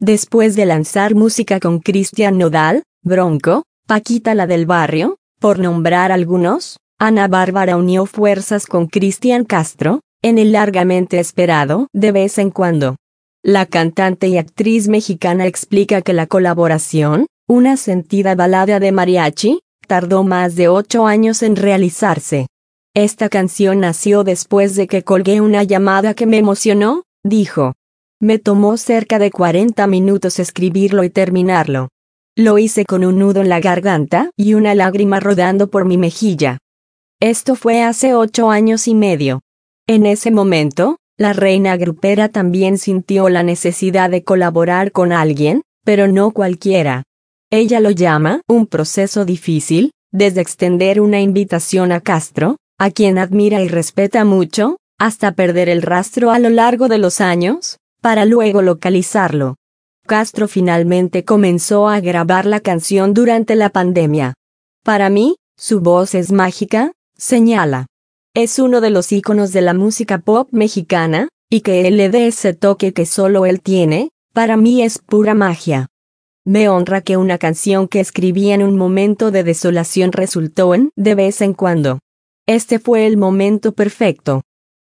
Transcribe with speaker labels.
Speaker 1: Después de lanzar música con Cristian Nodal, Bronco, Paquita la del Barrio, por nombrar algunos, Ana Bárbara unió fuerzas con Cristian Castro, en el largamente esperado De vez en cuando. La cantante y actriz mexicana explica que la colaboración, una sentida balada de mariachi, tardó más de 8 años en realizarse. Esta canción nació después de que colgué una llamada que me emocionó, dijo. Me tomó cerca de 40 minutos escribirlo y terminarlo. Lo hice con un nudo en la garganta y una lágrima rodando por mi mejilla. Esto fue hace 8 años y medio. En ese momento, la reina grupera también sintió la necesidad de colaborar con alguien, pero no cualquiera. Ella lo llama un proceso difícil, desde extender una invitación a Castro, a quien admira y respeta mucho, hasta perder el rastro a lo largo de los años, para luego localizarlo. Castro finalmente comenzó a grabar la canción durante la pandemia. Para mí, su voz es mágica, señala. Es uno de los íconos de la música pop mexicana, y que él le dé ese toque que solo él tiene, para mí es pura magia. Me honra que una canción que escribí en un momento de desolación resultó en De vez en cuando. Este fue el momento perfecto.